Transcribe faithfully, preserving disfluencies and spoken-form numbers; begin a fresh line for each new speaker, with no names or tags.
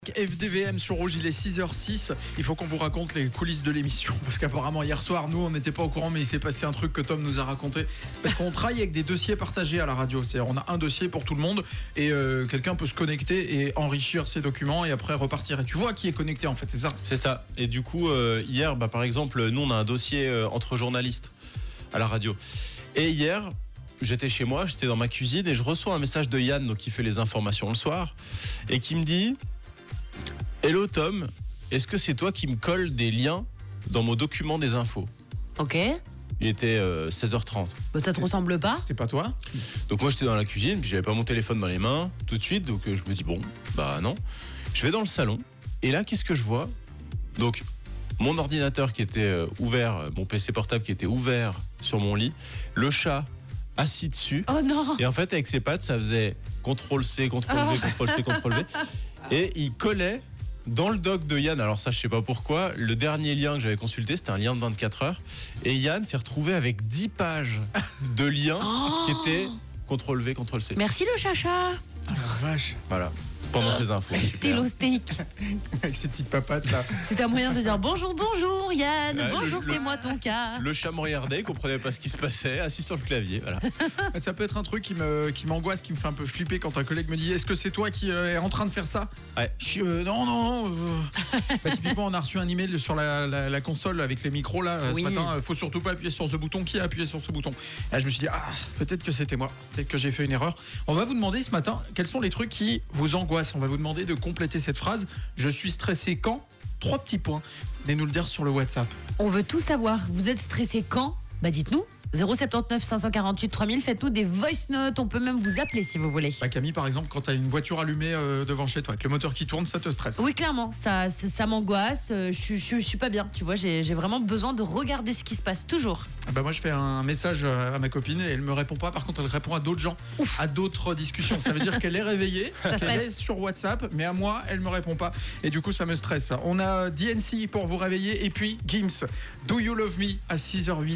F D V M sur Rouge, il est six heures six. Il faut qu'on vous raconte les coulisses de l'émission. Parce qu'apparemment, hier soir, nous, on n'était pas au courant, mais il s'est passé un truc que Tom nous a raconté. Parce qu'on travaille avec des dossiers partagés à la radio. C'est-à-dire, on a un dossier pour tout le monde et euh, quelqu'un peut se connecter et enrichir ses documents et après repartir. Et tu vois qui est connecté, en fait, c'est ça?
C'est ça. Et du coup, euh, hier, bah, par exemple, nous, on a un dossier euh, entre journalistes à la radio. Et hier, j'étais chez moi, j'étais dans ma cuisine et je reçois un message de Yann, donc, qui fait les informations le soir, et qui me dit... Hello Tom, est-ce que c'est toi qui me colle des liens dans mon document des infos?
Ok.
Il était euh, seize heures trente.
Bah, ça te ressemble pas?
C'était pas toi?
Donc moi j'étais dans la cuisine, puis j'avais pas mon téléphone dans les mains tout de suite, donc euh, je me dis bon, bah non. Je vais dans le salon, et là qu'est-ce que je vois? Donc mon ordinateur qui était euh, ouvert, mon P C portable qui était ouvert sur mon lit, le chat assis dessus.
Oh non.
Et en fait avec ses pattes ça faisait contrôle C, contrôle V,
Ah.
contrôle C, contrôle V. Et il collait dans le doc de Yann, alors ça je sais pas pourquoi, le dernier lien que j'avais consulté c'était un lien de vingt-quatre heures et Yann s'est retrouvé avec dix pages de liens
Oh.
qui étaient contrôle V, contrôle C.
Merci le chacha.
Oh la vache.
Voilà, pendant ces infos.
Télo steak.
Avec ses petites papates là.
C'est un moyen de dire bonjour, bonjour Yann.
Ouais,
bonjour,
le-
c'est
le-
moi ton cas.
Le chat me regardait, il comprenait pas ce qui se passait, assis sur le clavier, voilà.
Ça peut être un truc qui me, qui m'angoisse, qui me fait un peu flipper quand un collègue me dit est-ce que c'est toi qui euh, est en train de faire ça?
Ouais.
Je suis, euh, non, non. euh. Bah, typiquement, on a reçu un email sur la, la, la console avec les micros là euh,
Oui.
ce matin. euh, Faut surtout pas appuyer sur ce bouton. Qui a appuyé sur ce bouton? Et là, je me suis dit ah, peut-être que c'était moi. Peut-être que j'ai fait une erreur. On va vous demander ce matin quels sont les trucs qui vous angoissent. On va vous demander de compléter cette phrase. Je suis stressé quand? Trois petits points. Venez nous le dire sur le WhatsApp.
On veut tout savoir. Vous êtes stressé quand? Bah dites-nous. zéro sept neuf cinq cent quarante-huit trois mille. Faites-nous des voice notes. On peut même vous appeler si vous voulez.
Bah, Camille, par exemple, quand t'as une voiture allumée euh, devant chez toi, avec le moteur qui tourne, ça te stresse.
Oui, clairement, ça, ça, ça m'angoisse. euh, Je, je, je suis pas bien. Tu vois, j'ai j'ai vraiment besoin de regarder ce qui se passe toujours.
Ah bah moi je fais un message à ma copine et elle me répond pas. Par contre elle répond à d'autres gens, à d'autres discussions. Ça veut dire qu'elle est réveillée,
Ça
qu'elle
stresse.
est sur WhatsApp, mais à moi elle me répond pas et du coup ça me stresse. On a D N C pour vous réveiller et puis Gims, Do You Love Me à six heures huit.